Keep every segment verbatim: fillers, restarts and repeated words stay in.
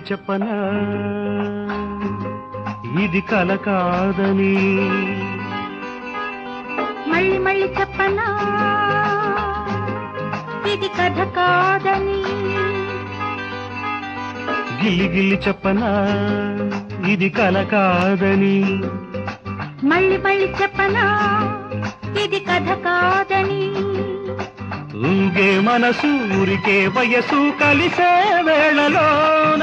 చెప్పనా ఇది కల కాదని మళ్ళీ మళ్ళీ చెప్పనా ఇది కథ కాదని గిల్లి గిల్లి చెప్పనా ఇది కల కాదని మళ్ళీ మళ్ళీ చెప్పనా ఇది కథ కాదని ఊగే మనసు ఊరికే వయసు కలిసే వేళలోన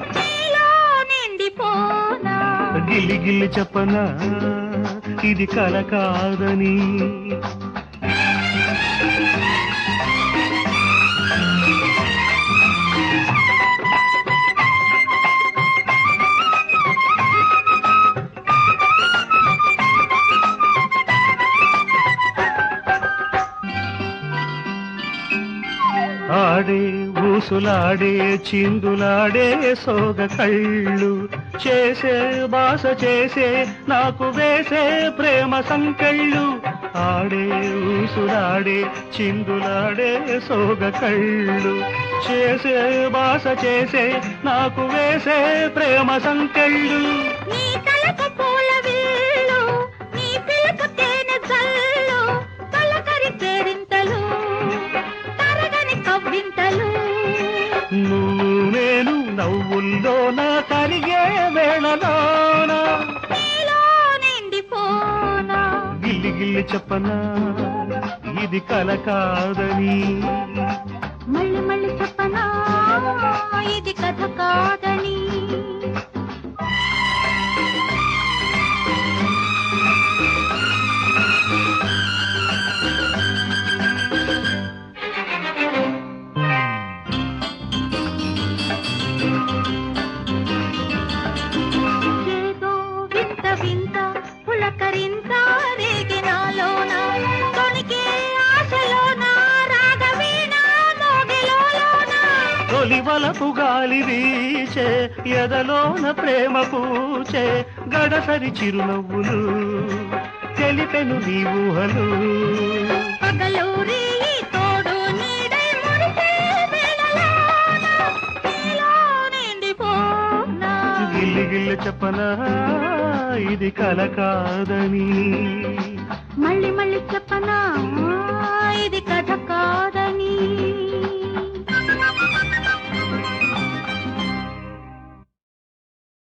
నిండిపోనా గిల్లి గిల్లి చెప్పనా ఇది కల కాదని ఆడే ఊసులాడే చిందులాడే సోగ కళ్ళు చేసే బాస చేసే నాకు వేసే ప్రేమ సంకెళ్ళు ఆడే ఊసులాడే చిందులాడే సోగ కళ్ళు చేసే బాస చేసే నాకు వేసే ప్రేమ సంకెళ్ళు నీ తలకు పూల విల్లు నీ పిలుపు తేనె జల్లు తలకరి కేరింతలు తరగని కవ్వింతలు నువ్వు నేను నవ్వుల్లోన కరిగే వేళలోన నీలో నిండిపోనా గిల్లి గిల్లి చెప్పనా ఇది కల కాదని మళ్ళీ మళ్ళీ చెప్పనా ఇది కథ కాదని ఏదో వింత వింత పులకరింత రేగినాలోన తొణికే ఆశలోన రాగవీణ మోగిలోన తొలి వలపు గాలి వీచే ఎదలోన ప్రేమ పూచే గడసరి చిరునవ్వులు తెలిపెను నీ ఊహలు పగలూరి తోడు నీడై మురిసే వేళలోన నీలో నిండిపోనా గిల్లి గిల్లి చెప్పనా ఇది కల కాదని మళ్ళీ మళ్ళీ చెప్పనా ఇది కథ కాదని